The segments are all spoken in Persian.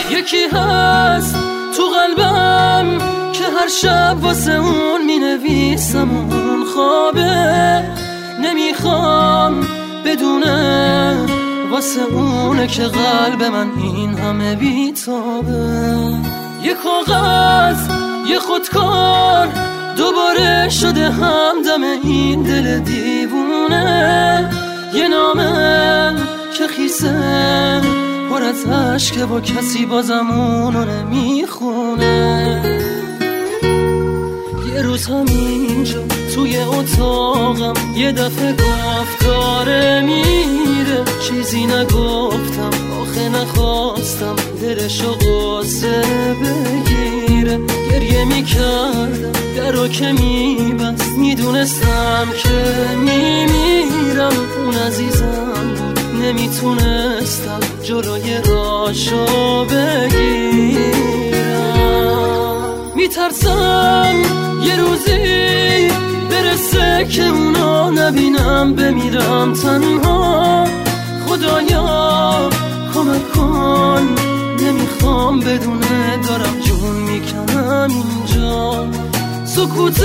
یکی هست تو قلبم که هر شب واسه اون می نویسم اون خوابه، نمیخوام بدونه واسه اونه که قلب من این همه بیتابه. یه کاغذ یه خودکار دوباره شده همدم این دل دیوونه، یه نامه که خیسه پر از عشقه و کسی بازم اونو نمیخونه. یه روز همینجا توی اتاقم یه دفعه گفت داره میره، چیزی نگفتم آخه نخواستم دلشو قصه بگیره. گریه میکردم درو که میبست، میدونستم که میمیرم. اون عزیزم بود نمیتونستم جلوی راشو بگیرم. میترسم یه روزی برسه که اونو نبینم، بمیرم تنها. خدایا کمک کن، نمیخوام بدونه دارم جون میکنم اینجا. سکوت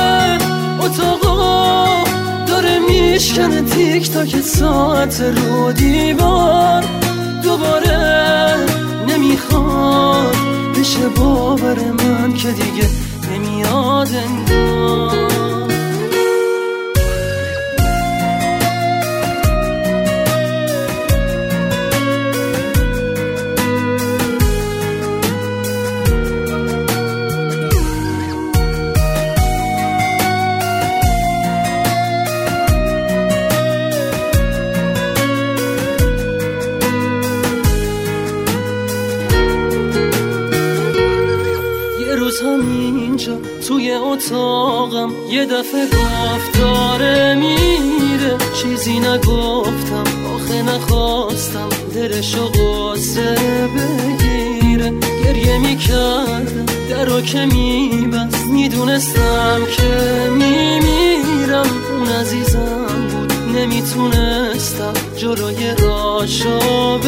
اتاقا داره میشکنه تیک تاک ساعت رو دیوار. دوباره نمیخواد بشه باور من که دیگه نمیاد انگار. همینجا توی اتاقم یه دفعه گفت داره میره، چیزی نگفتم آخه نخواستم دلشو قصه بگیره. گریه میکردم درو که میبست، میدونستم که میمیرم. اون عزیزم بود نمیتونستم جلوی راشو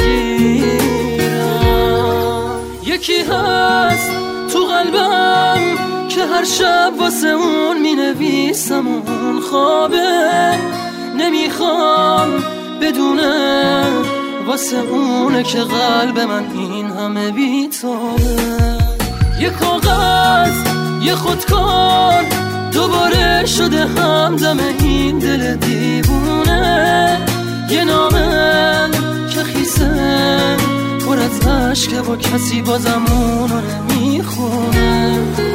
بگیرم. یکی هست تو قلبم که هر شب واسه اون می نویسم اون خوابه، نمیخوام بدونه واسه اونه که قلب من این همه بیتابه. یه کاغذ یه خودکار دوباره شده همدم این دل دیوونه، یه نامه که خیسه پر از عشقه و کسی بازم اونو نمیخونه.